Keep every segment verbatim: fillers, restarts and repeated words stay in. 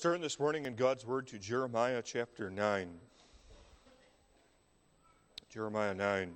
Let's turn this morning in God's Word to Jeremiah chapter nine. Jeremiah nine.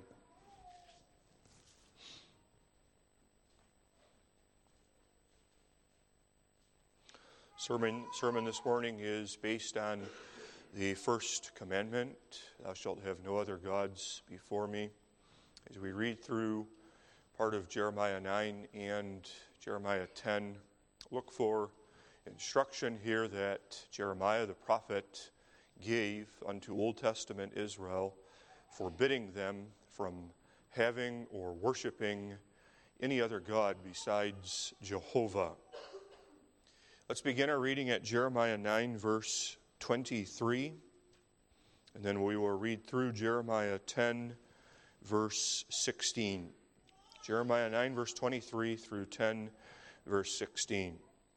Sermon, sermon this morning is based on the first commandment, thou shalt have no other gods before me. As we read through part of Jeremiah nine and Jeremiah ten, look for instruction here that Jeremiah the prophet gave unto Old Testament Israel, forbidding them from having or worshiping any other God besides Jehovah. Let's begin our reading at Jeremiah nine, verse twenty-three, and then we will read through Jeremiah ten, verse sixteen. Jeremiah nine, verse twenty-three through ten, verse sixteen.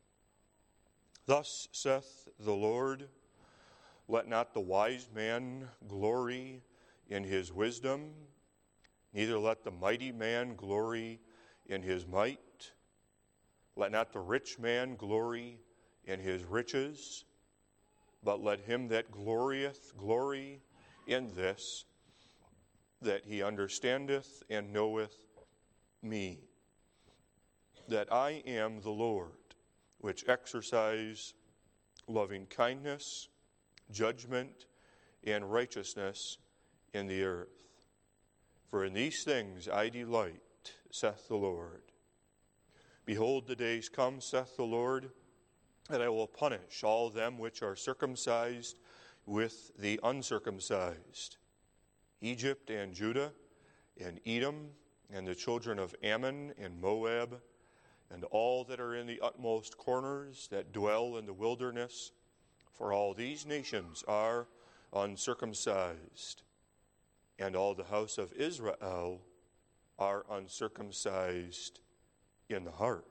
Thus saith the Lord, let not the wise man glory in his wisdom, neither let the mighty man glory in his might. Let not the rich man glory in his riches, but let him that glorieth glory in this, that he understandeth and knoweth me, that I am the Lord, which exercise loving kindness, judgment, and righteousness in the earth. For in these things I delight, saith the Lord. Behold, the days come, saith the Lord, that I will punish all them which are circumcised with the uncircumcised, Egypt and Judah, and Edom, and the children of Ammon and Moab, and all that are in the utmost corners that dwell in the wilderness, for all these nations are uncircumcised, and all the house of Israel are uncircumcised in the heart.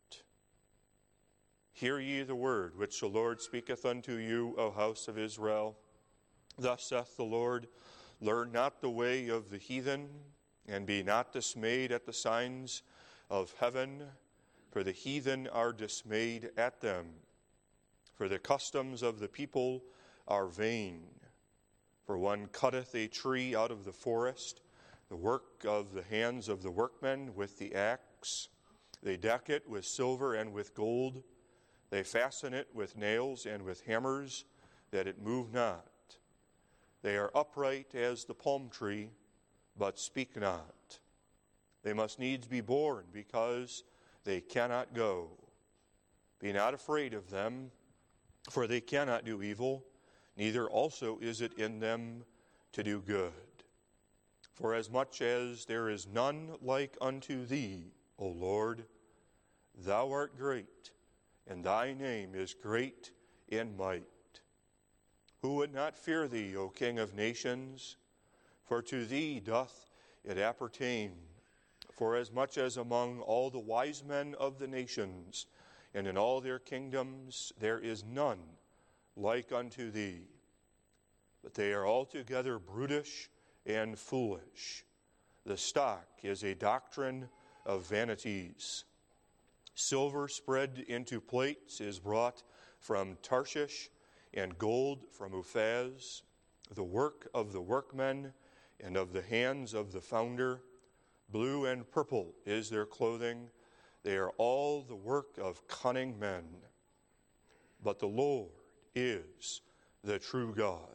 Hear ye the word which the Lord speaketh unto you, O house of Israel. Thus saith the Lord, learn not the way of the heathen, and be not dismayed at the signs of heaven, for the heathen are dismayed at them. For the customs of the people are vain. For one cutteth a tree out of the forest, the work of the hands of the workmen with the axe. They deck it with silver and with gold. They fasten it with nails and with hammers, that it move not. They are upright as the palm tree, but speak not. They must needs be born, because they cannot go. Be not afraid of them, for they cannot do evil, neither also is it in them to do good. For as much as there is none like unto thee, O Lord, thou art great, and thy name is great in might. Who would not fear thee, O King of nations? For to thee doth it appertain. For as much as among all the wise men of the nations, and in all their kingdoms, there is none like unto thee. But they are altogether brutish and foolish. The stock is a doctrine of vanities. Silver spread into plates is brought from Tarshish, and gold from Uphaz, the work of the workmen and of the hands of the founder. Blue and purple is their clothing. They are all the work of cunning men. But the Lord is the true God.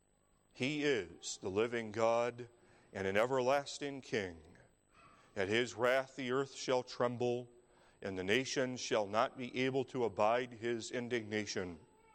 He is the living God and an everlasting King. At his wrath the earth shall tremble, and the nations shall not be able to abide his indignation.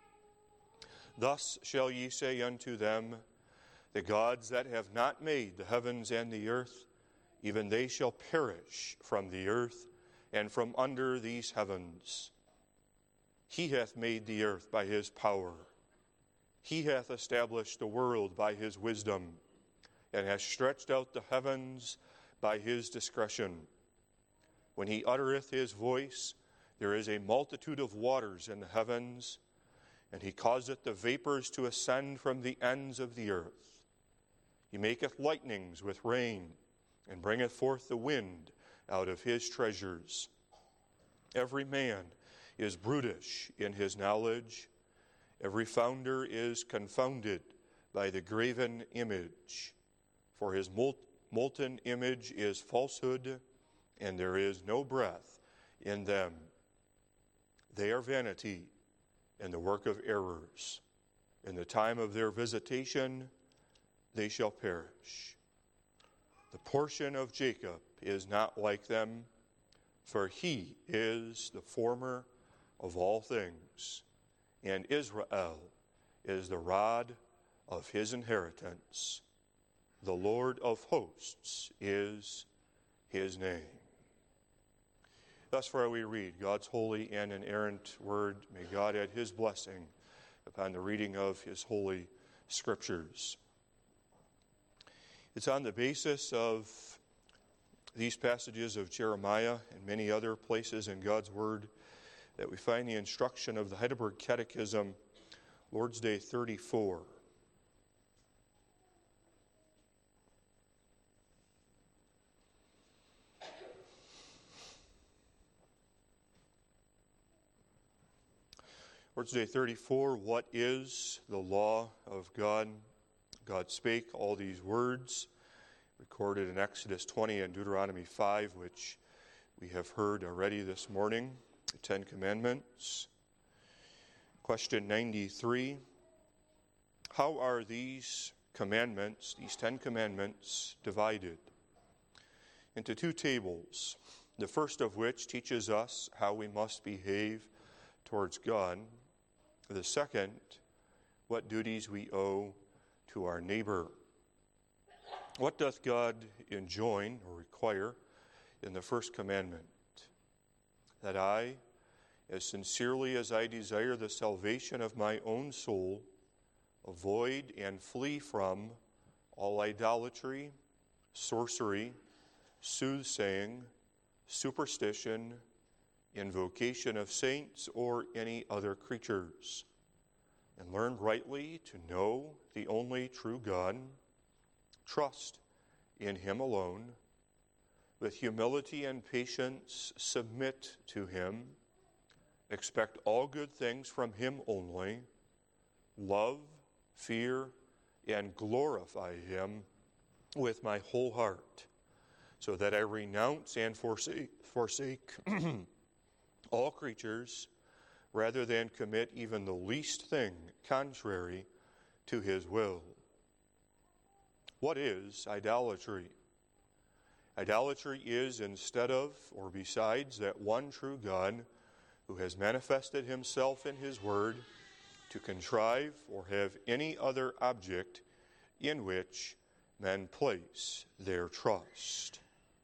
Thus shall ye say unto them, the gods that have not made the heavens and the earth, even they shall perish from the earth and from under these heavens. He hath made the earth by his power. He hath established the world by his wisdom, and hath stretched out the heavens by his discretion. When he uttereth his voice, there is a multitude of waters in the heavens, and he causeth the vapors to ascend from the ends of the earth. He maketh lightnings with rain, and bringeth forth the wind out of his treasures. Every man is brutish in his knowledge, Every founder is confounded by the graven image, for his molten image is falsehood, and there is no breath in them. They are vanity and the work of errors. In the time of their visitation, they shall perish. The portion of Jacob is not like them, for he is the former of all things, and Israel is the rod of his inheritance. The Lord of hosts is his name. Thus far we read God's holy and inerrant word. May God add his blessing upon the reading of his holy scriptures. It's on the basis of these passages of Jeremiah and many other places in God's word that we find the instruction of the Heidelberg Catechism, Lord's Day thirty-four. Lord's Day thirty-four, what is the law of God? God spake all these words, recorded in Exodus twenty and Deuteronomy five, which we have heard already this morning, the Ten Commandments. Question ninety-three, how are these commandments, these Ten Commandments, divided? Into two tables, the first of which teaches us how we must behave towards God. The second, what duties we owe to our neighbor. What doth God enjoin or require in the first commandment? That I, as sincerely as I desire the salvation of my own soul, avoid and flee from all idolatry, sorcery, soothsaying, superstition, invocation of saints, or any other creatures, and learn rightly to know the only true God, trust in him alone, with humility and patience submit to him, expect all good things from him only, love, fear, and glorify him with my whole heart, so that I renounce and forsake, forsake all creatures, rather than commit even the least thing contrary to his will. What is idolatry? Idolatry is instead of or besides that one true God who has manifested himself in his word to contrive or have any other object in which men place their trust.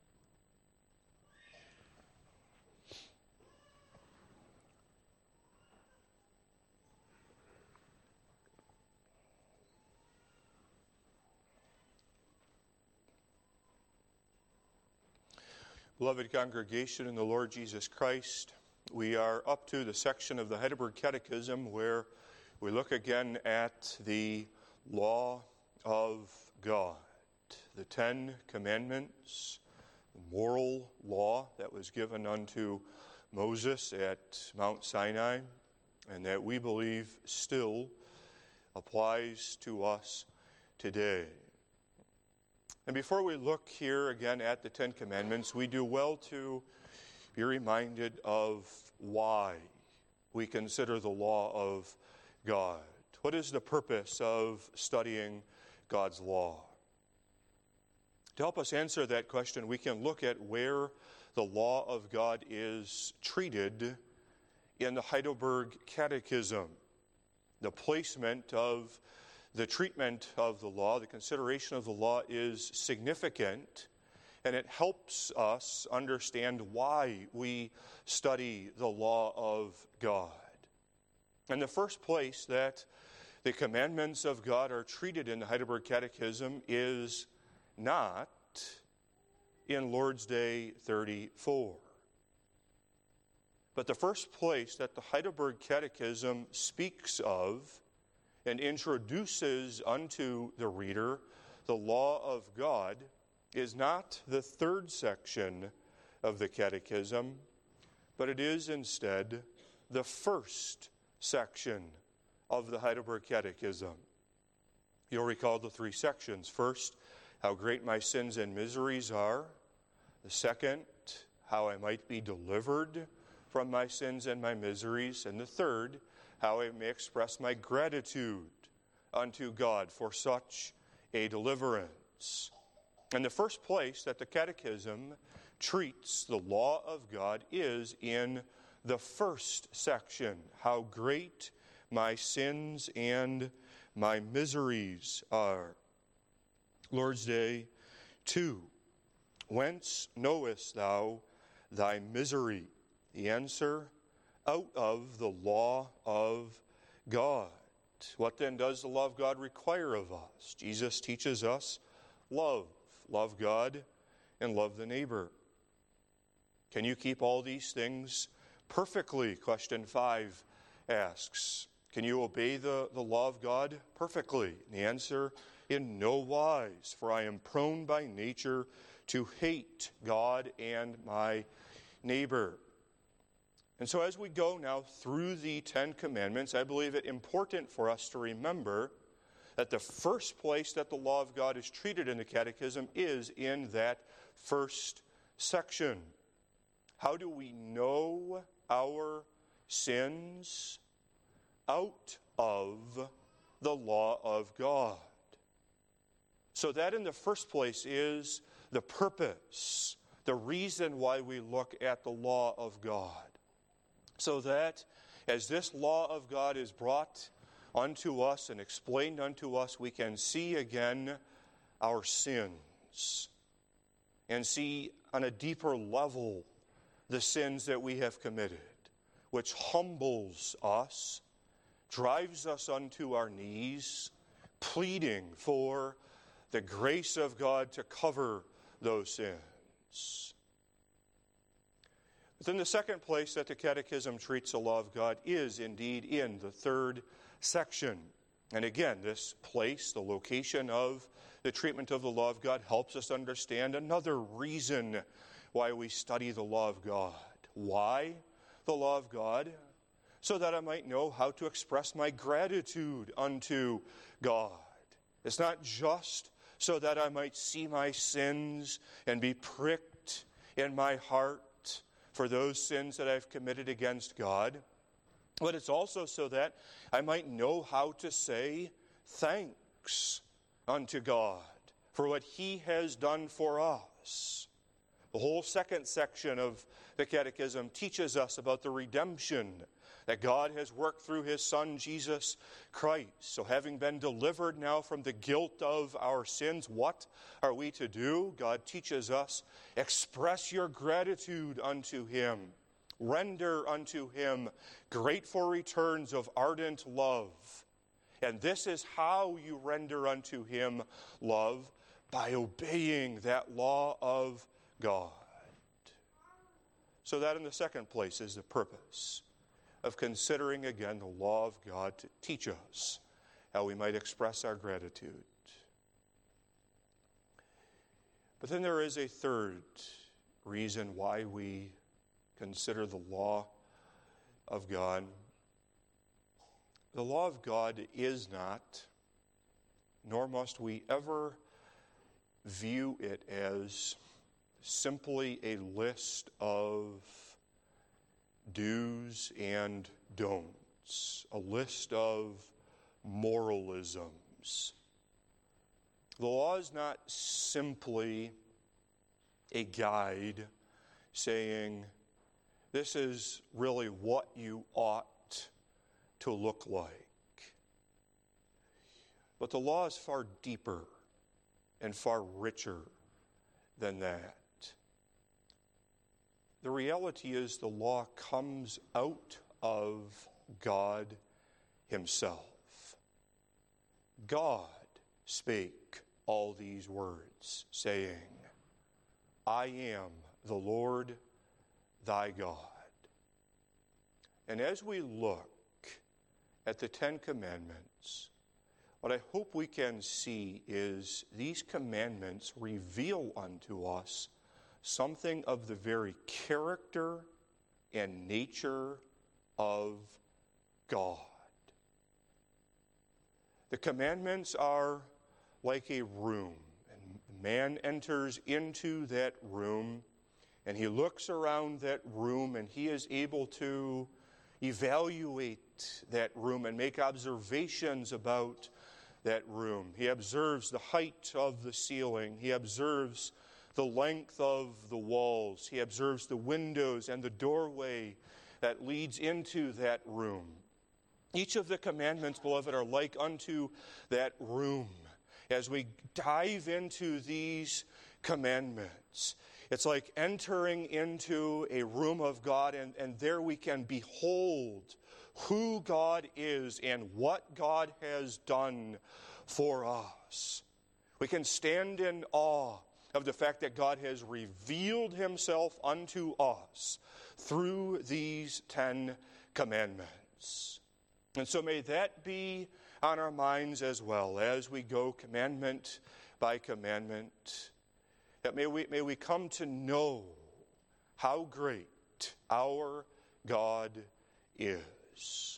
Beloved congregation in the Lord Jesus Christ, we are up to the section of the Heidelberg Catechism where we look again at the law of God, the Ten Commandments, the moral law that was given unto Moses at Mount Sinai, and that we believe still applies to us today. And before we look here again at the Ten Commandments, we do well to be reminded of why we consider the law of God. What is the purpose of studying God's law? To help us answer that question, we can look at where the law of God is treated in the Heidelberg Catechism. The placement of the treatment of the law, the consideration of the law is significant, and it helps us understand why we study the law of God. In the first place that the commandments of God are treated in the Heidelberg Catechism is not in Lord's Day thirty-four. But the first place that the Heidelberg Catechism speaks of and introduces unto the reader the law of God is not the third section of the Catechism, but it is instead the first section of the Heidelberg Catechism. You'll recall the three sections. First, how great my sins and miseries are. The second, how I might be delivered from my sins and my miseries. And the third, how I may express my gratitude unto God for such a deliverance. And the first place that the Catechism treats the law of God is in the first section, how great my sins and my miseries are. Lord's Day two, whence knowest thou thy misery? The answer, out of the law of God. What then does the law of God require of us? Jesus teaches us love. Love God and love the neighbor. Can you keep all these things perfectly? Question five asks. Can you obey the, the law of God perfectly? And the answer, in no wise, for I am prone by nature to hate God and my neighbor. And so as we go now through the Ten Commandments, I believe it important for us to remember that the first place that the law of God is treated in the Catechism is in that first section. How do we know our sins? Out of the law of God. So that in the first place is the purpose, the reason why we look at the law of God. So that as this law of God is brought unto us and explained unto us, we can see again our sins and see on a deeper level the sins that we have committed, which humbles us, drives us unto our knees, pleading for the grace of God to cover those sins. But then the second place that the Catechism treats the law of God is indeed in the third section. And again, this place, the location of the treatment of the law of God, helps us understand another reason why we study the law of God. Why the law of God? So that I might know how to express my gratitude unto God. It's not just so that I might see my sins and be pricked in my heart for those sins that I've committed against God, but it's also so that I might know how to say thanks unto God for what He has done for us. The whole second section of the Catechism teaches us about the redemption that God has worked through His Son, Jesus Christ. So having been delivered now from the guilt of our sins, what are we to do? God teaches us, express your gratitude unto Him. Render unto Him grateful returns of ardent love. And this is how you render unto Him love, by obeying that law of God. So that in the second place is the purpose of considering again the law of God to teach us how we might express our gratitude. But then there is a third reason why we consider the law of God. The law of God is not, nor must we ever view it as simply a list of do's and don'ts, a list of moralisms. The law is not simply a guide saying, this is really what you ought to look like. But the law is far deeper and far richer than that. The reality is the law comes out of God Himself. God spake all these words, saying, I am the Lord thy God. And as we look at the Ten Commandments, what I hope we can see is these commandments reveal unto us something of the very character and nature of God. The commandments are like a room, and man enters into that room, and he looks around that room, and he is able to evaluate that room and make observations about that room. He observes the height of the ceiling. He observes the length of the walls. He observes the windows and the doorway that leads into that room. Each of the commandments, beloved, are like unto that room. As we dive into these commandments, it's like entering into a room of God, and, and there we can behold who God is and what God has done for us. We can stand in awe of the fact that God has revealed himself unto us through these Ten Commandments. And so may that be on our minds as well as we go commandment by commandment. That may we, may we come to know how great our God is.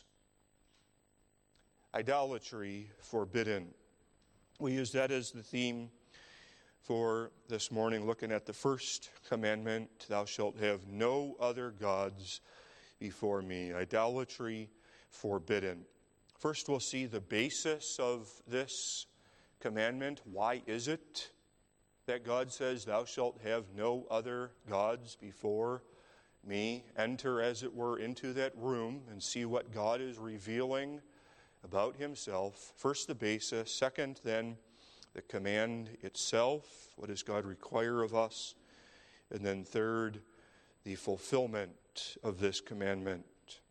Idolatry forbidden. We use that as the theme for this morning, looking at the first commandment, thou shalt have no other gods before me. Idolatry forbidden. First, we'll see the basis of this commandment. Why is it that God says, thou shalt have no other gods before me? Enter, as it were, into that room and see what God is revealing about himself. First, the basis. Second, then, the command itself. What does God require of us? And then third, the fulfillment of this commandment.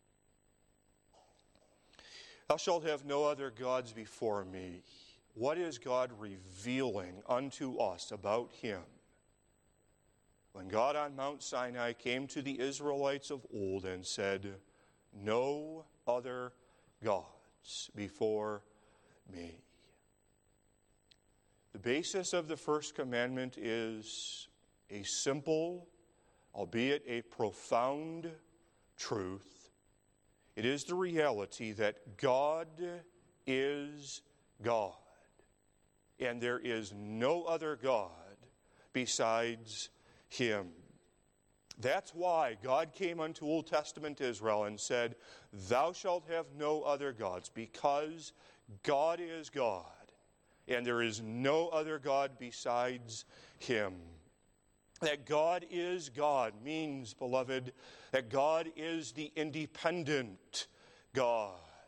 Thou shalt have no other gods before me. What is God revealing unto us about him? When God on Mount Sinai came to the Israelites of old and said, no other gods before me. The basis of the first commandment is a simple, albeit a profound truth. It is the reality that God is God, and there is no other God besides him. That's why God came unto Old Testament Israel and said, thou shalt have no other gods, because God is God, and there is no other God besides him. That God is God means, beloved, that God is the independent God.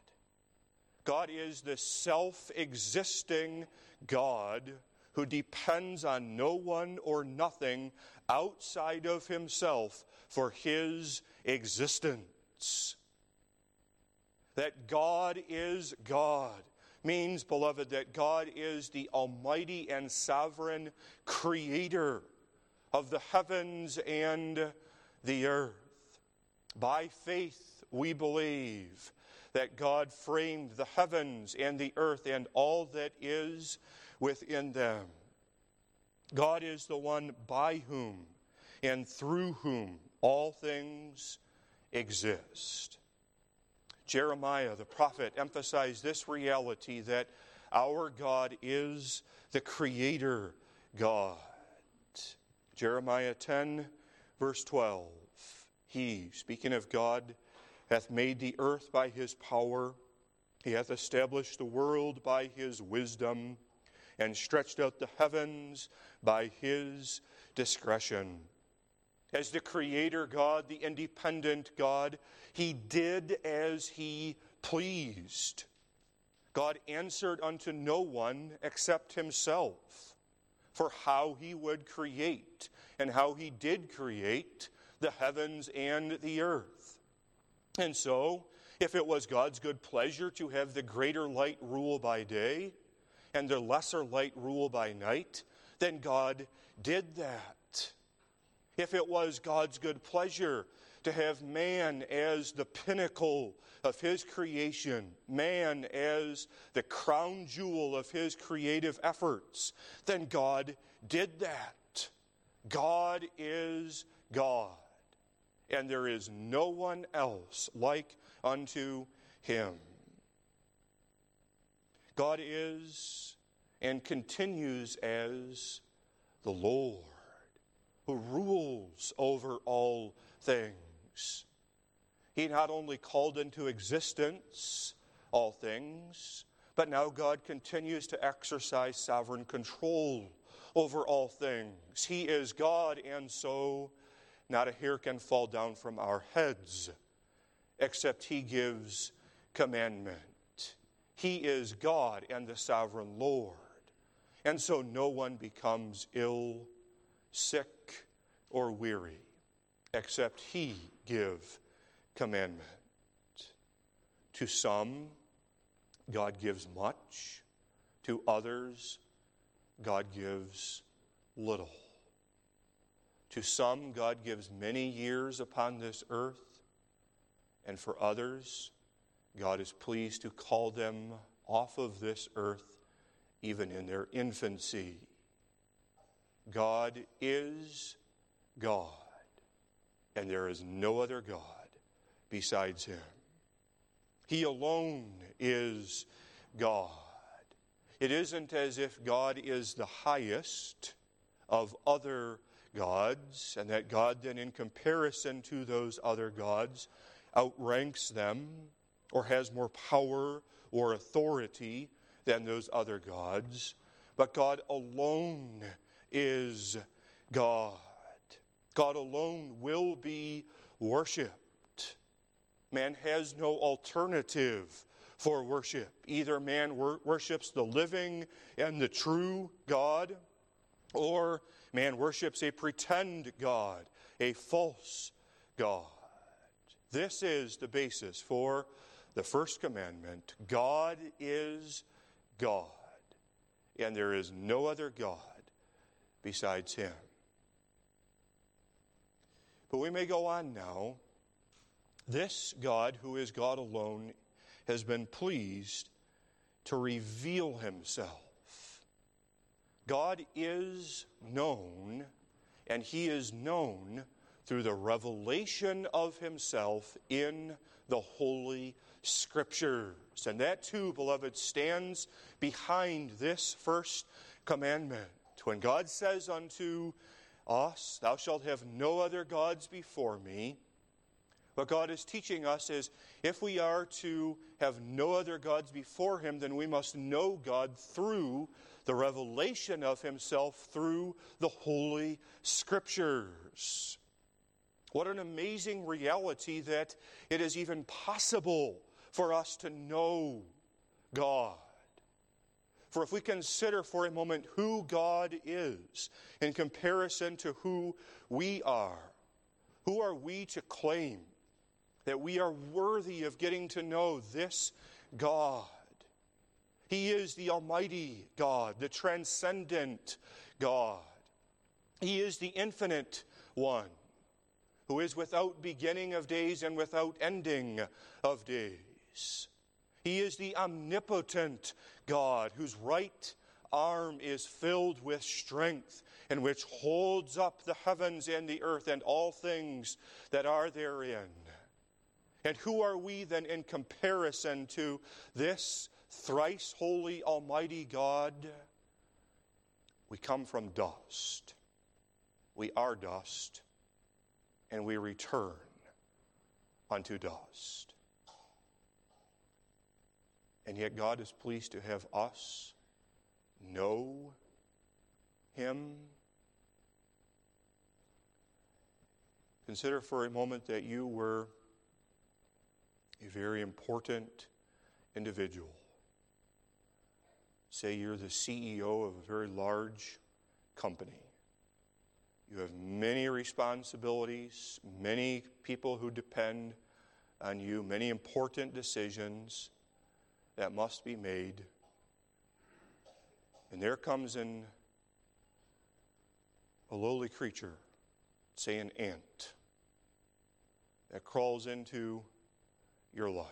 God is the self-existing God who depends on no one or nothing outside of himself for his existence. That God is God means, beloved, that God is the almighty and sovereign creator of the heavens and the earth. By faith, we believe that God framed the heavens and the earth and all that is within them. God is the one by whom and through whom all things exist. Jeremiah, the prophet, emphasized this reality that our God is the creator God. Jeremiah ten, verse twelve. He, speaking of God, hath made the earth by his power. He hath established the world by his wisdom, and stretched out the heavens by his discretion. As the creator God, the independent God, he did as he pleased. God answered unto no one except himself for how he would create and how he did create the heavens and the earth. And so, if it was God's good pleasure to have the greater light rule by day and the lesser light rule by night, then God did that. If it was God's good pleasure to have man as the pinnacle of his creation, man as the crown jewel of his creative efforts, then God did that. God is God, and there is no one else like unto him. God is and continues as the Lord, who rules over all things. He not only called into existence all things, but now God continues to exercise sovereign control over all things. He is God, and so not a hair can fall down from our heads, except He gives commandment. He is God and the sovereign Lord, and so no one becomes ill, sick, or weary, except He give commandment. To some, God gives much. To others, God gives little. To some, God gives many years upon this earth, and for others, God is pleased to call them off of this earth even in their infancy. God is God, and there is no other God besides Him. He alone is God. It isn't as if God is the highest of other gods, and that God then, in comparison to those other gods, outranks them or has more power or authority than those other gods. But God alone is God. God alone will be worshipped. Man has no alternative for worship. Either man wor- worships the living and the true God, or man worships a pretend God, a false God. This is the basis for the first commandment. God is God, and there is no other God besides Him. But we may go on now. This God, who is God alone, has been pleased to reveal Himself. God is known, and He is known through the revelation of Himself in the Holy Scriptures. And that too, beloved, stands behind this first commandment. When God says unto us, "Thou shalt have no other gods before me," what God is teaching us is, if we are to have no other gods before Him, then we must know God through the revelation of Himself through the Holy Scriptures. What an amazing reality that it is even possible for us to know God. For if we consider for a moment who God is in comparison to who we are, who are we to claim that we are worthy of getting to know this God? He is the Almighty God, the transcendent God. He is the infinite one, who is without beginning of days and without ending of days. He is the omnipotent God, whose right arm is filled with strength, and which holds up the heavens and the earth and all things that are therein. And who are we then in comparison to this thrice holy Almighty God? We come from dust. We are dust, and we return unto dust. And yet God is pleased to have us know Him. Consider for a moment that you were a very important individual. Say you're the C E O of a very large company. You have many responsibilities, many people who depend on you, many important decisions that must be made. And there comes in a lowly creature, say an ant, that crawls into your life.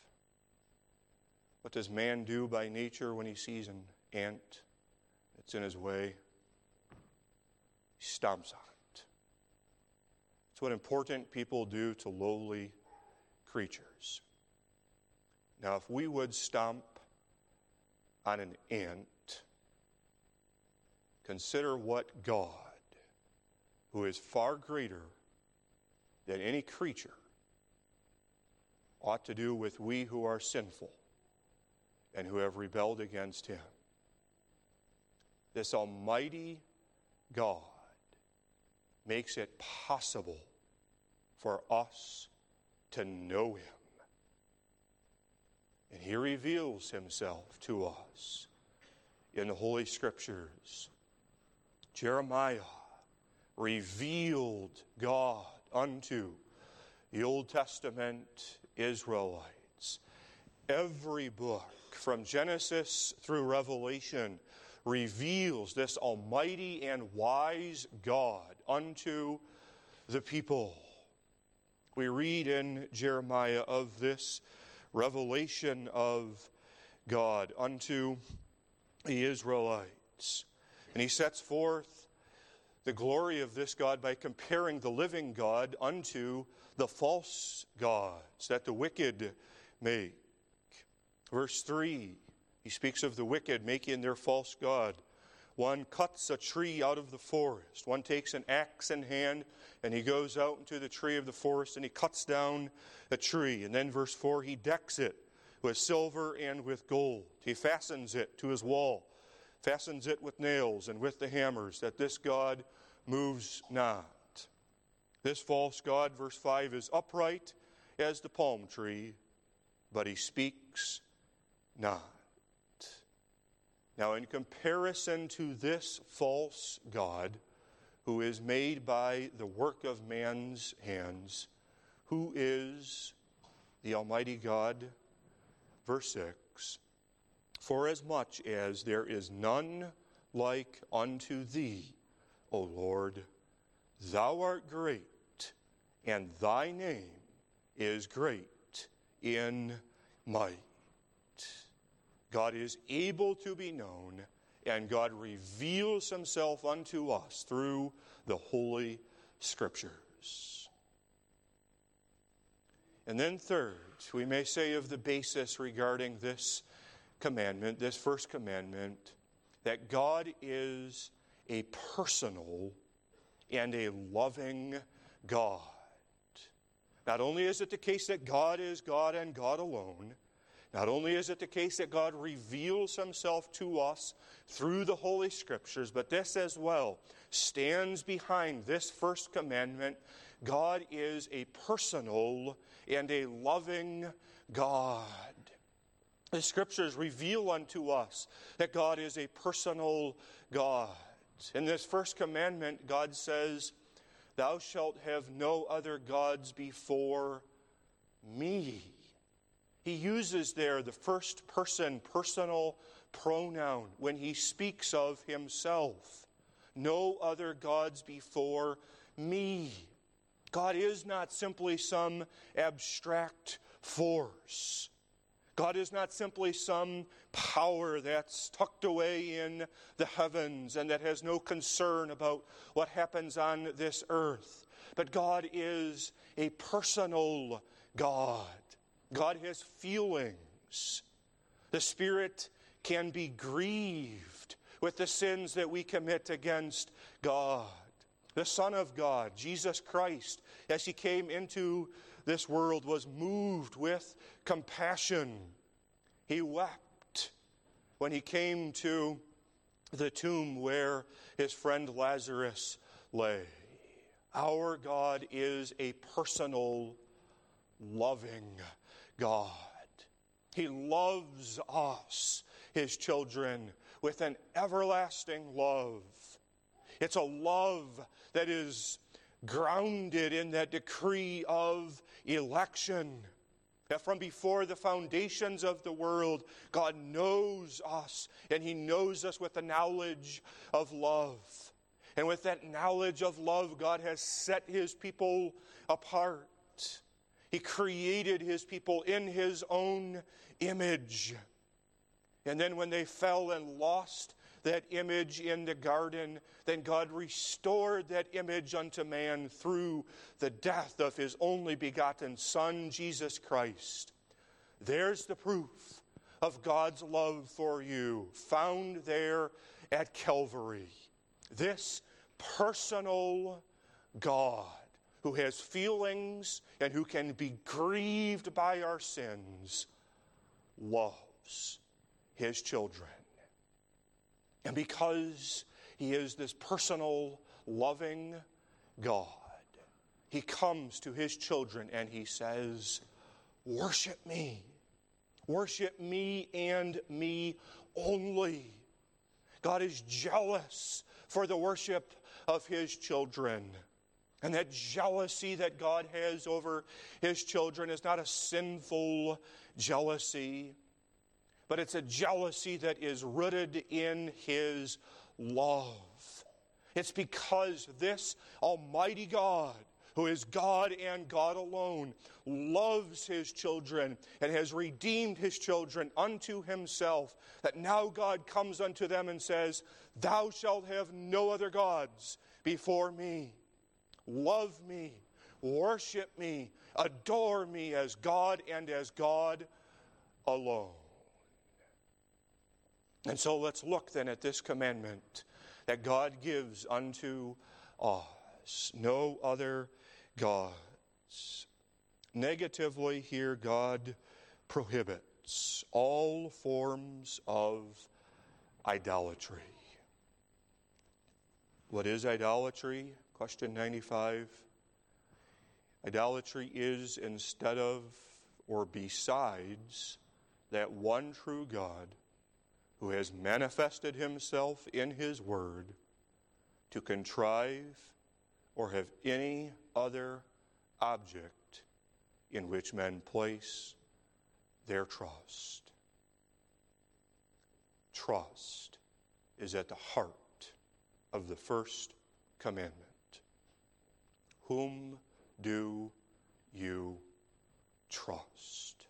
What does man do by nature when he sees an ant that's in his way? He stomps on it. It's what important people do to lowly creatures. Now, if we would stomp on an ant. Consider what God, who is far greater than any creature, ought to do with we who are sinful and who have rebelled against him. This almighty God makes it possible for us to know him. And he reveals himself to us in the Holy Scriptures. Jeremiah revealed God unto the Old Testament Israelites. Every book from Genesis through Revelation reveals this almighty and wise God unto the people. We read in Jeremiah of this revelation of God unto the Israelites. And he sets forth the glory of this God by comparing the living God unto the false gods that the wicked make. Verse three, he speaks of the wicked making their false god. One cuts a tree out of the forest. One takes an axe in hand and he goes out into the tree of the forest and he cuts down a tree. And then verse four, he decks it with silver and with gold. He fastens it to his wall, fastens it with nails and with the hammers, that this God moves not. This false god, verse five, is upright as the palm tree, but he speaks not. Now, in comparison to this false God, who is made by the work of man's hands, who is the Almighty God? Verse six, for as much as there is none like unto thee, O Lord, thou art great, and thy name is great in might. God is able to be known, and God reveals himself unto us through the Holy Scriptures. And then third, we may say of the basis regarding this commandment, this first commandment, that God is a personal and a loving God. Not only is it the case that God is God and God alone, not only is it the case that God reveals himself to us through the Holy Scriptures, but this as well stands behind this first commandment. God is a personal and a loving God. The Scriptures reveal unto us that God is a personal God. In this first commandment, God says, "Thou shalt have no other gods before me." He uses there the first person personal pronoun when he speaks of himself. No other gods before me. God is not simply some abstract force. God is not simply some power that's tucked away in the heavens and that has no concern about what happens on this earth. But God is a personal God. God has feelings. The Spirit can be grieved with the sins that we commit against God. The Son of God, Jesus Christ, as he came into this world, was moved with compassion. He wept when he came to the tomb where his friend Lazarus lay. Our God is a personal, loving God. He loves us, his children, with an everlasting love. It's a love that is grounded in that decree of election. That from before the foundations of the world, God knows us, and he knows us with the knowledge of love. And with that knowledge of love, God has set his people apart. He created his people in his own image. And then when they fell and lost that image in the garden, then God restored that image unto man through the death of his only begotten Son, Jesus Christ. There's the proof of God's love for you, found there at Calvary. This personal God who has feelings and who can be grieved by our sins loves his children. And because he is this personal, loving God, he comes to his children and he says, worship me. Worship me and me only. God is jealous for the worship of his children. And that jealousy that God has over his children is not a sinful jealousy, but it's a jealousy that is rooted in his love. It's because this Almighty God, who is God and God alone, loves his children and has redeemed his children unto himself, that now God comes unto them and says, thou shalt have no other gods before me. Love me, worship me, adore me as God and as God alone. And so let's look then at this commandment that God gives unto us. No other gods. Negatively here, God prohibits all forms of idolatry. What is idolatry? Question ninety-five. Idolatry is instead of or besides that one true God who has manifested himself in his word to contrive or have any other object in which men place their trust. Trust is at the heart of the first commandment. Whom do you trust?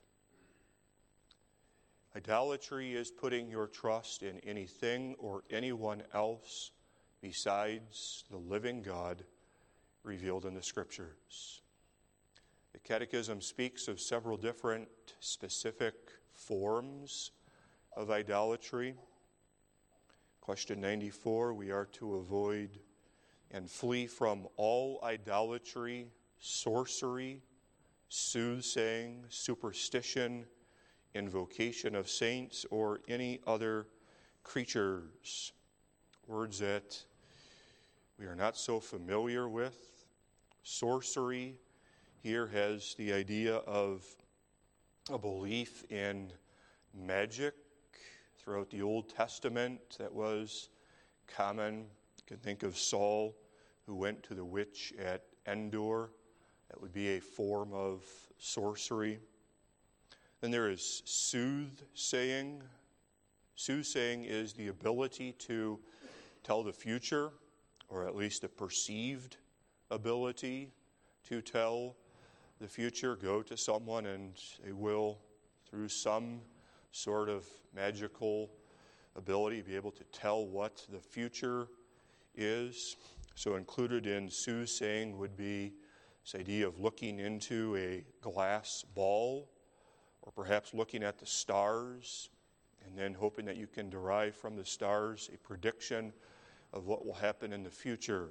Idolatry is putting your trust in anything or anyone else besides the living God revealed in the Scriptures. The Catechism speaks of several different specific forms of idolatry. Question ninety-four, we are to avoid and flee from all idolatry, sorcery, soothsaying, superstition, invocation of saints, or any other creatures. Words that we are not so familiar with. Sorcery here has the idea of a belief in magic. Throughout the Old Testament, that was common. You can think of Saul, who went to the witch at Endor. That would be a form of sorcery. Then there is soothsaying. Soothsaying is the ability to tell the future, or at least a perceived ability to tell the future. Go to someone and they will, through some sort of magical ability, be able to tell what the future is. So included in soothsaying would be this idea of looking into a glass ball, or perhaps looking at the stars and then hoping that you can derive from the stars a prediction of what will happen in the future.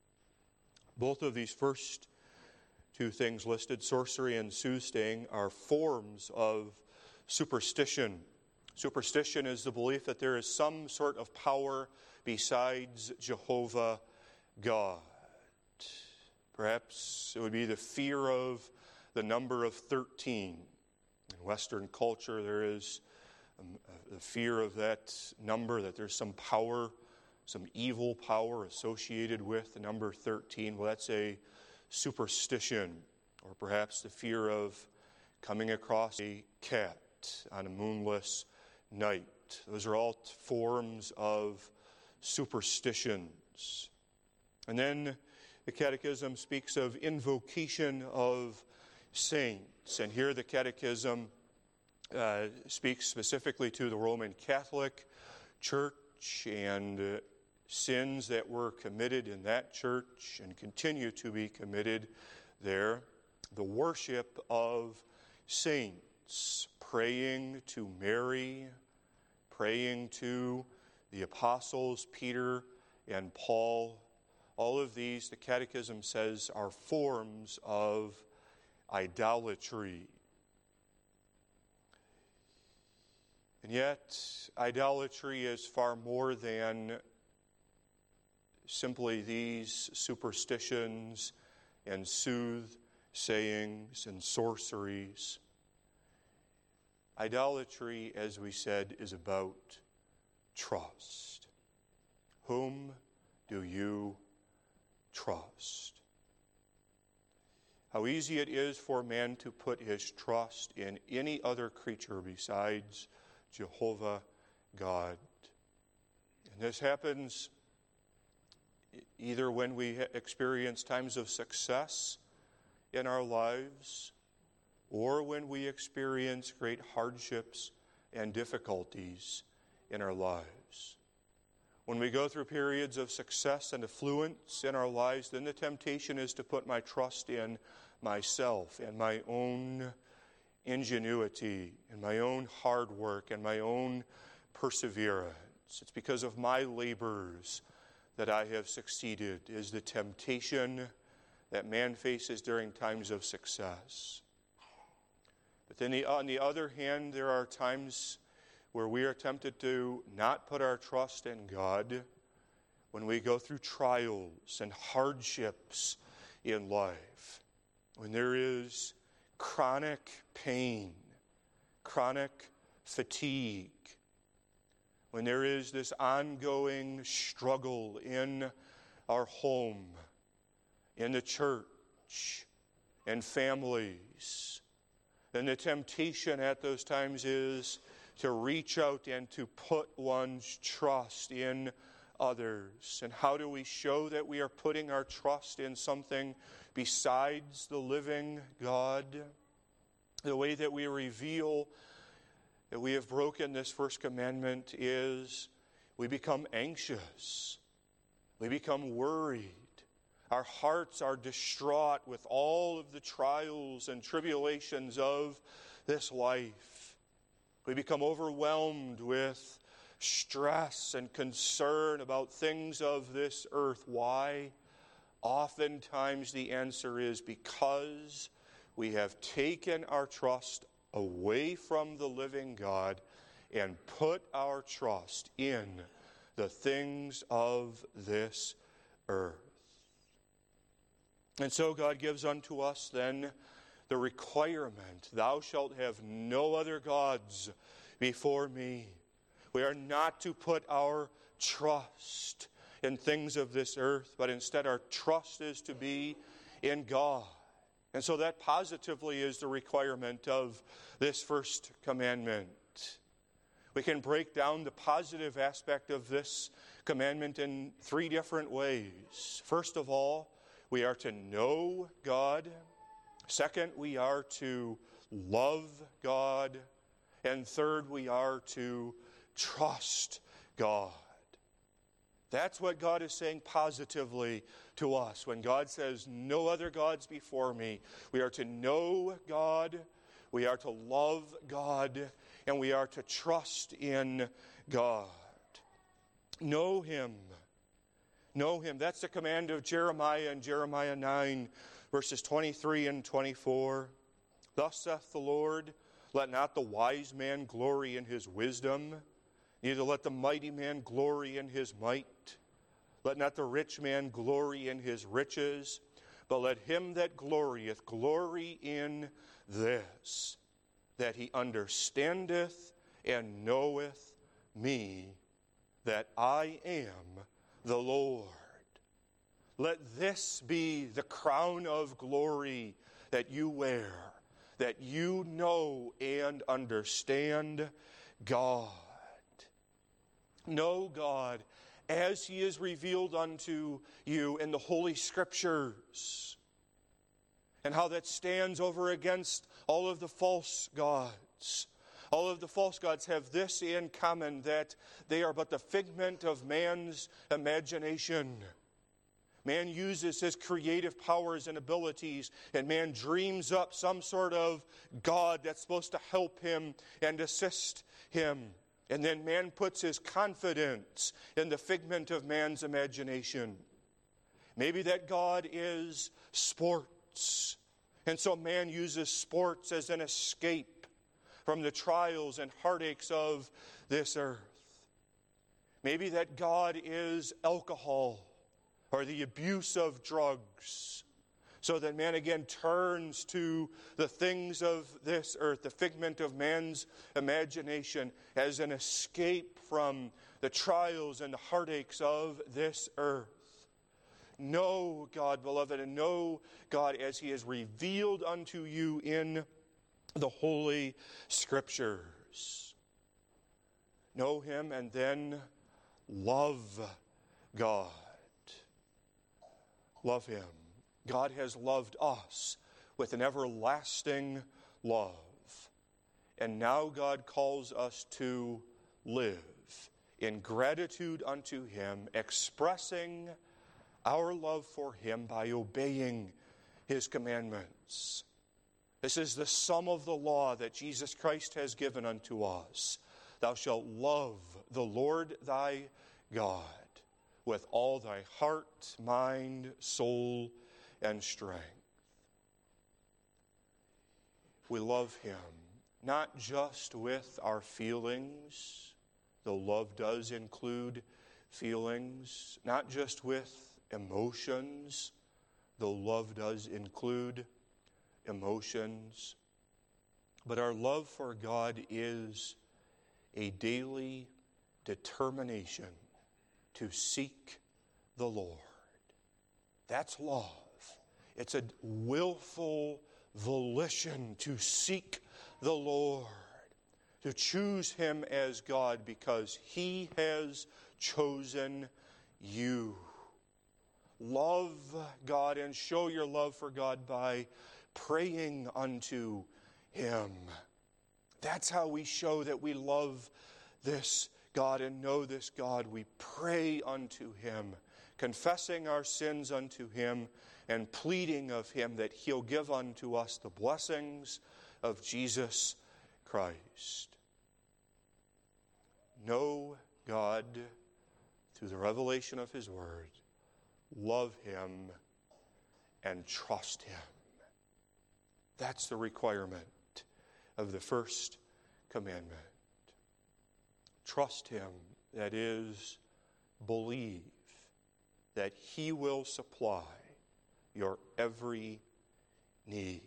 Both of these first two things listed, sorcery and soothsaying, are forms of superstition. Superstition is the belief that there is some sort of power besides Jehovah God. Perhaps it would be the fear of the number of thirteen. In Western culture, there is the fear of that number, that there's some power, some evil power associated with the number thirteen. Well, that's a superstition. Or perhaps the fear of coming across a cat on a moonless night. Those are all forms of superstitions. And then the Catechism speaks of invocation of saints. And here the Catechism uh, speaks specifically to the Roman Catholic Church and uh, sins that were committed in that church and continue to be committed there. The worship of saints. saints, praying to Mary, praying to the apostles Peter and Paul. All of these, the Catechism says, are forms of idolatry. And yet, idolatry is far more than simply these superstitions and soothsayings and sorceries. Idolatry, as we said, is about trust. Whom do you trust? How easy it is for man to put his trust in any other creature besides Jehovah God. And this happens either when we experience times of success in our lives or when we experience great hardships and difficulties in our lives. When we go through periods of success and affluence in our lives, then the temptation is to put my trust in myself and my own ingenuity and my own hard work and my own perseverance. It's because of my labors that I have succeeded, is the temptation that man faces during times of success. But then the, on the other hand, there are times where we are tempted to not put our trust in God when we go through trials and hardships in life, when there is chronic pain, chronic fatigue, when there is this ongoing struggle in our home, in the church, and families, then the temptation at those times is to reach out and to put one's trust in others. And how do we show that we are putting our trust in something besides the living God? The way that we reveal that we have broken this first commandment is we become anxious. We become worried. Our hearts are distraught with all of the trials and tribulations of this life. We become overwhelmed with stress and concern about things of this earth. Why? Oftentimes the answer is because we have taken our trust away from the living God and put our trust in the things of this earth. And so God gives unto us then the requirement, thou shalt have no other gods before me. We are not to put our trust in things of this earth, but instead our trust is to be in God. And so that positively is the requirement of this first commandment. We can break down the positive aspect of this commandment in three different ways. First of all, we are to know God. Second, we are to love God. And third, we are to trust God. That's what God is saying positively to us. When God says, no other gods before me, we are to know God, we are to love God, and we are to trust in God. Know Him. Know Him. That's the command of Jeremiah in Jeremiah nine, verses twenty-three and twenty-four. Thus saith the Lord, let not the wise man glory in his wisdom, neither let the mighty man glory in his might. Let not the rich man glory in his riches, but let him that glorieth glory in this, that he understandeth and knoweth me, that I am the Lord. Let this be the crown of glory that you wear, that you know and understand God. Know God as He is revealed unto you in the Holy Scriptures, and how that stands over against all of the false gods. All of the false gods have this in common, that they are but the figment of man's imagination. Man uses his creative powers and abilities, and man dreams up some sort of God that's supposed to help him and assist him. And then man puts his confidence in the figment of man's imagination. Maybe that God is sports. And so man uses sports as an escape from the trials and heartaches of this earth. Maybe that God is alcohol or the abuse of drugs, so that man again turns to the things of this earth, the figment of man's imagination, as an escape from the trials and the heartaches of this earth. Know God, beloved, and know God as he is revealed unto you in the Holy Scriptures. Know him and then love God. Love him. God has loved us with an everlasting love. And now God calls us to live in gratitude unto him, expressing our love for him by obeying his commandments. This is the sum of the law that Jesus Christ has given unto us. Thou shalt love the Lord thy God with all thy heart, mind, soul, and strength. We love him, not just with our feelings, though love does include feelings, not just with emotions, though love does include emotions, but our love for God is a daily determination to seek the Lord. That's love. It's a willful volition to seek the Lord, to choose him as God because he has chosen you. Love God and show your love for God by praying unto him. That's how we show that we love this God and know this God. We pray unto him, confessing our sins unto him and pleading of him that he'll give unto us the blessings of Jesus Christ. Know God through the revelation of his word. Love him and trust him. That's the requirement of the first commandment. Trust him, that is, believe that he will supply your every need.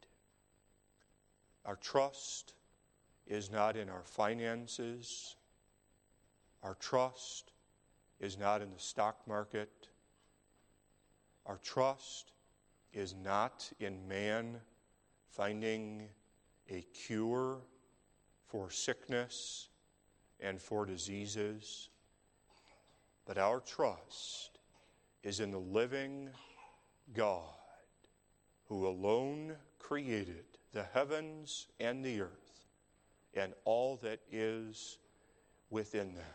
Our trust is not in our finances. Our trust is not in the stock market. Our trust is not in man finding a cure for sickness and for diseases. But our trust is in the living God who alone created the heavens and the earth and all that is within them.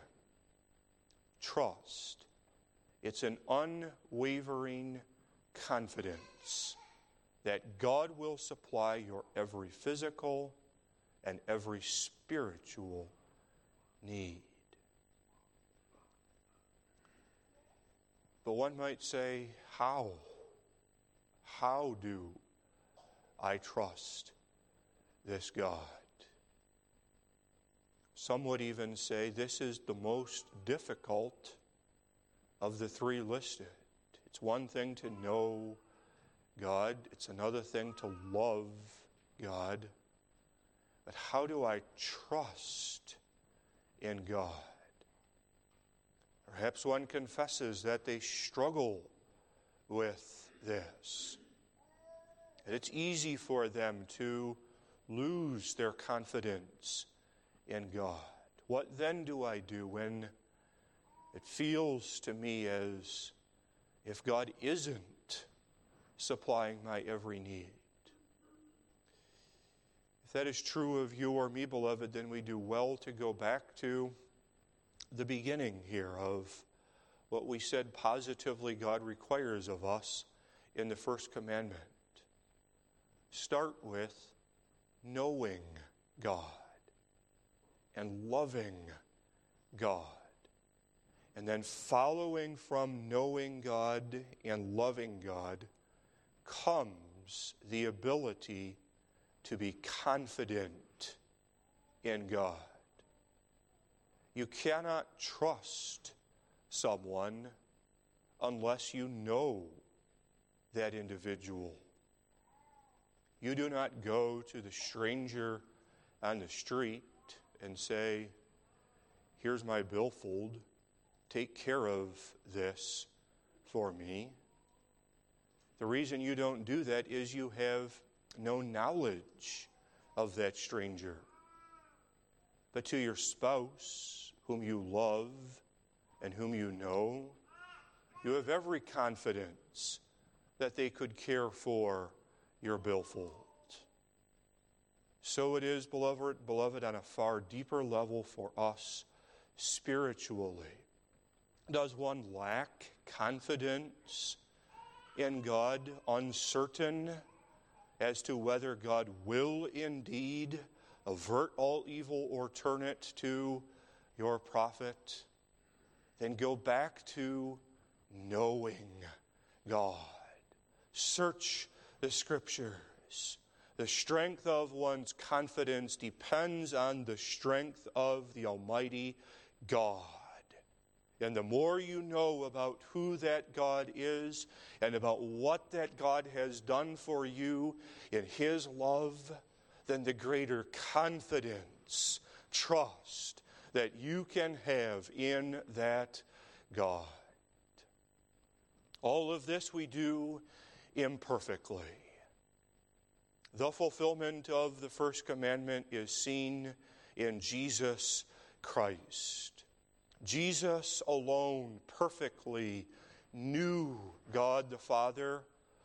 Trust. It's an unwavering confidence that God will supply your every physical and every spiritual need. But one might say, how? How do I trust this God? Some would even say this is the most difficult of the three listed. It's one thing to know God. It's another thing to love God. But how do I trust in God? Perhaps one confesses that they struggle with this. And it's easy for them to lose their confidence in God. What then do I do when it feels to me as if God isn't supplying my every need? If that is true of you or me, beloved, then we do well to go back to the beginning here of what we said positively God requires of us in the first commandment. Start with knowing God and loving God. And then following from knowing God and loving God comes the ability to be confident in God. You cannot trust someone unless you know that individual. You do not go to the stranger on the street and say, "Here's my billfold, take care of this for me." The reason you don't do that is you have no knowledge of that stranger. But to your spouse, whom you love and whom you know, you have every confidence that they could care for your billfold. So it is, beloved, beloved, on a far deeper level for us spiritually. Does one lack confidence in God, uncertain as to whether God will indeed avert all evil or turn it to your profit? Then go back to knowing God. Search the Scriptures. The strength of one's confidence depends on the strength of the Almighty God. And the more you know about who that God is and about what that God has done for you in His love, then the greater confidence, trust that you can have in that God. All of this we do imperfectly. The fulfillment of the first commandment is seen in Jesus Christ. Jesus alone perfectly knew God the Father,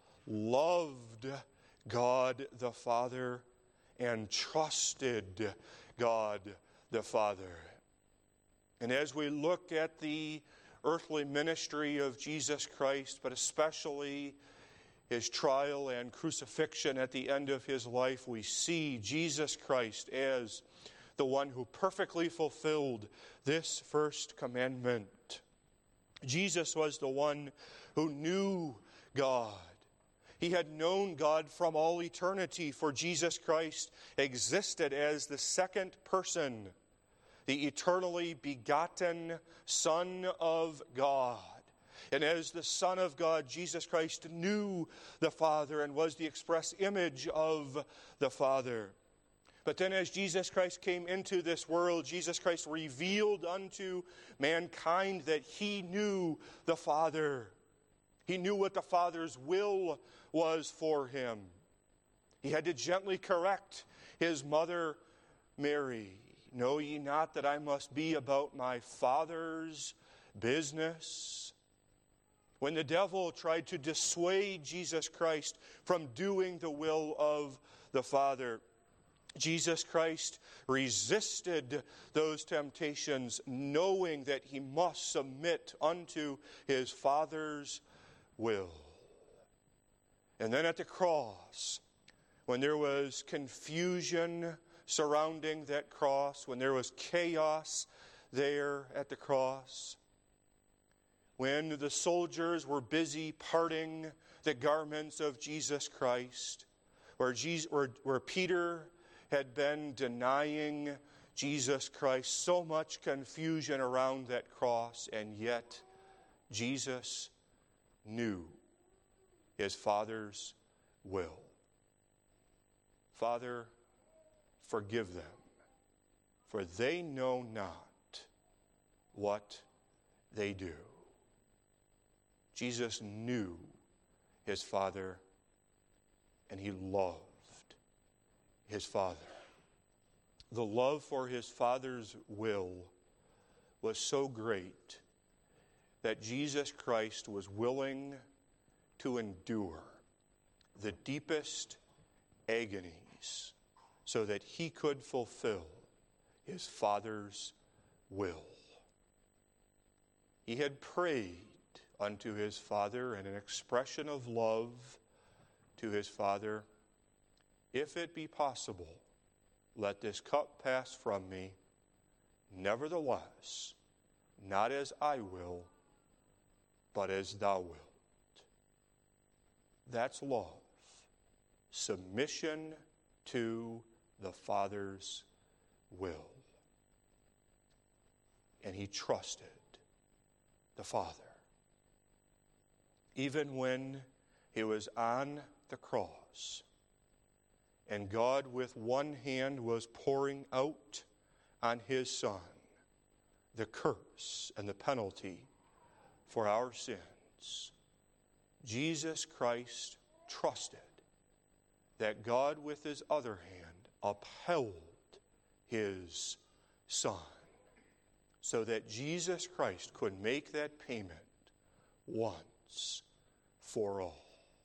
loved God the Father, and trusted God the Father. And as we look at the earthly ministry of Jesus Christ, but especially His trial and crucifixion at the end of His life, we see Jesus Christ as the one who perfectly fulfilled this first commandment. Jesus was the one who knew God. He had known God from all eternity, for Jesus Christ existed as the second person, the eternally begotten Son of God. And as the Son of God, Jesus Christ knew the Father and was the express image of the Father. But then as Jesus Christ came into this world, Jesus Christ revealed unto mankind that He knew the Father. He knew what the Father's will was for Him. He had to gently correct His mother, Mary. Know ye not that I must be about my Father's business? When the devil tried to dissuade Jesus Christ from doing the will of the Father, Jesus Christ resisted those temptations, knowing that He must submit unto His Father's will. And then at the cross, when there was confusion surrounding that cross, when there was chaos there at the cross, when the soldiers were busy parting the garments of Jesus Christ, where, Jesus, where, where Peter had been denying Jesus Christ, so much confusion around that cross, and yet Jesus knew His Father's will. Father, forgive them, for they know not what they do. Jesus knew His Father, and He loved His Father. The love for His Father's will was so great that Jesus Christ was willing to endure the deepest agonies so that He could fulfill His Father's will. he had prayed unto his Father in an expression of love to his Father, if it be possible, let this cup pass from me. Nevertheless, not as I will, but as thou wilt. That's love. Submission to the Father's will. And he trusted the Father. Even when he was on the cross, and God with one hand was pouring out on his Son the curse and the penalty for our sins, Jesus Christ trusted that God with his other hand upheld his Son, so that Jesus Christ could make that payment once for all.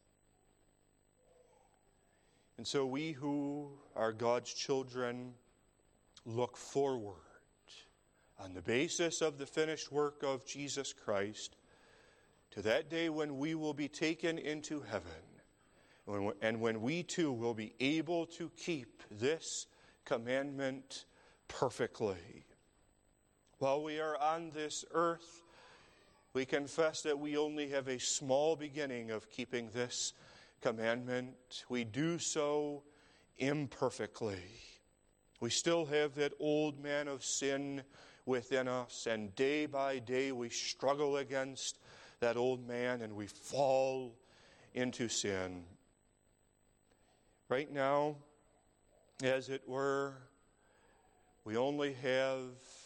And so we who are God's children look forward on the basis of the finished work of Jesus Christ to that day when we will be taken into heaven, and when we too will be able to keep this commandment perfectly. While we are on this earth, we confess that we only have a small beginning of keeping this commandment. We do so imperfectly. We still have that old man of sin within us, and day by day we struggle against that old man and we fall into sin. Right now, as it were, we only have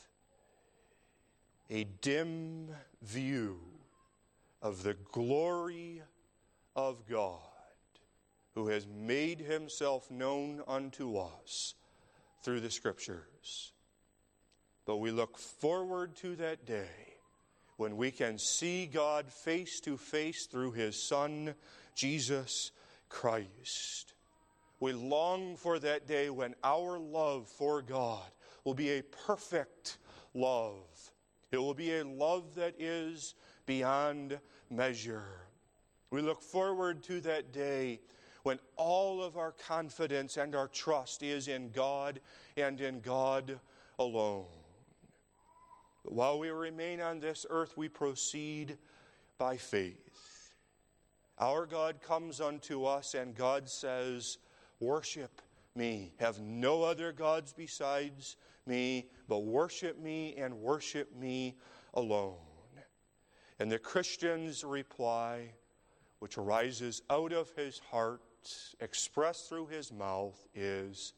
a dim view of the glory of God, who has made himself known unto us through the Scriptures. But we look forward to that day when we can see God face to face through his Son, Jesus Christ. We long for that day when our love for God will be a perfect love. It will be a love that is beyond measure. We look forward to that day when all of our confidence and our trust is in God and in God alone. But while we remain on this earth, we proceed by faith. Our God comes unto us and God says, worship me. Have no other gods besides me, but worship me and worship me alone. And the Christian's reply, which arises out of his heart, expressed through his mouth, is,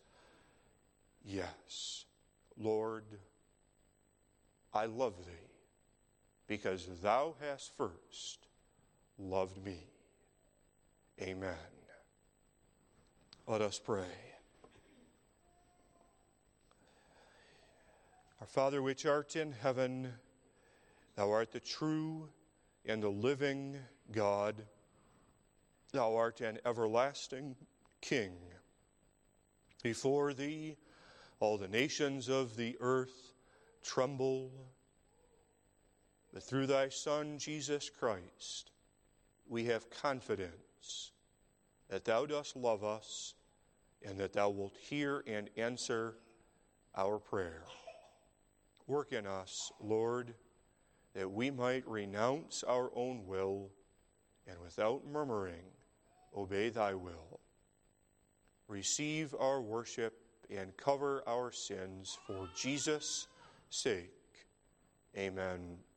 yes, Lord, I love thee, because thou hast first loved me. Amen. Let us pray. Our Father which art in heaven, thou art the true and the living God. Thou art an everlasting King. Before thee all the nations of the earth tremble. But through thy Son, Jesus Christ, we have confidence that thou dost love us and that thou wilt hear and answer our prayer. Work in us, Lord, that we might renounce our own will and without murmuring obey thy will. Receive our worship and cover our sins for Jesus' sake. Amen.